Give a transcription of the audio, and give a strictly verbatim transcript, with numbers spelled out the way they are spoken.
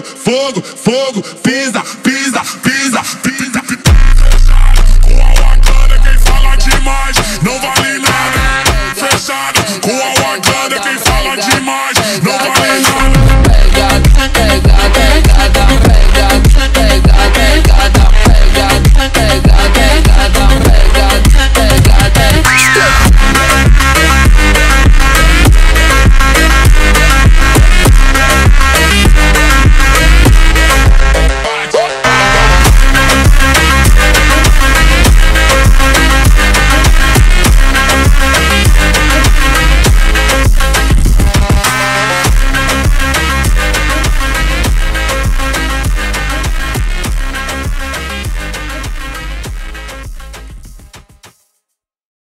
fogo, fogo, pisa, pisa, pisa, pisa. Com a Wakanda quem fala demais não vale nada. Fechado com a Wakanda quem fala demais não vale nada.